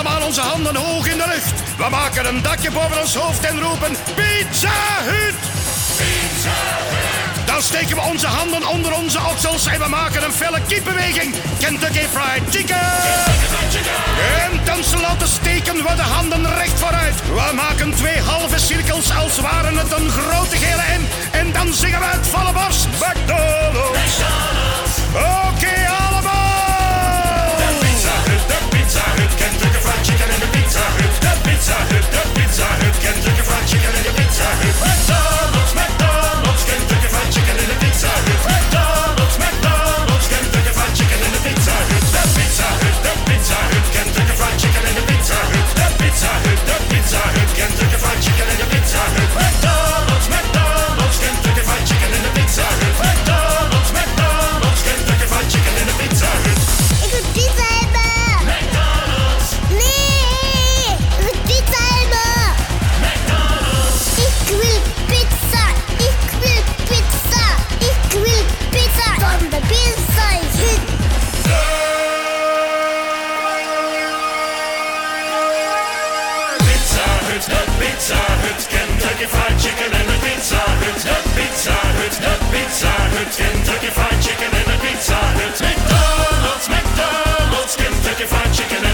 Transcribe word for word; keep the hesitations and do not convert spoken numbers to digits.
allemaal onze handen hoog in de lucht. We maken een dakje boven ons hoofd en roepen Pizza Hut! Pizza Hut! Dan steken we onze handen onder onze oksels en we maken een felle kiepbeweging. Kentucky Fried Chicken! Kentucky Fried Chicken! En tenslotte steken we de handen recht vooruit. We maken twee halve cirkels als waren het een grote gele M. En dan zingen we uit volle borst McDonald's! McDonald's! Oké, okay, allemaal! De Pizza Hut, de Pizza Hut, Kentucky Fried Chicken in de Pizza Hut. De Pizza Hut, de Pizza Hut, Kentucky Fried Chicken in de Pizza Hut. McDonald's, McDonald's, Kentucky Fried Chicken in de Pizza Hut. McDonald's, McDonald's, Kentucky Fried Chicken in de Pizza Hut. De Pizza Hut, de Pizza Hut, Kentucky Fried Chicken in de Pizza Hut. De Pizza Hut, de Pizza Hut, Kentucky Fried Chicken in de Pizza Hut. McDonald's, McDonald's, Kentucky Fried Chicken in de Pizza Hut. McDonald's, McDonald's, Kentucky Fried Chicken in de Pizza Hut. Ik wil pizza hebben! McDonald's! Nee! Ik wil pizza hebben! McDonald's! Ik wil pizza! Ik wil pizza! Ik wil pizza van de Pizza Hut! Pizza Hut, de Pizza Hut, Kentucky Fried Chicken in de Pizza Hut. De Pizza Hut, de Pizza Hut, Kentucky Fried Chicken in de Pizza Hut. McDonald's, McDonald's, Kentucky Fried Chicken in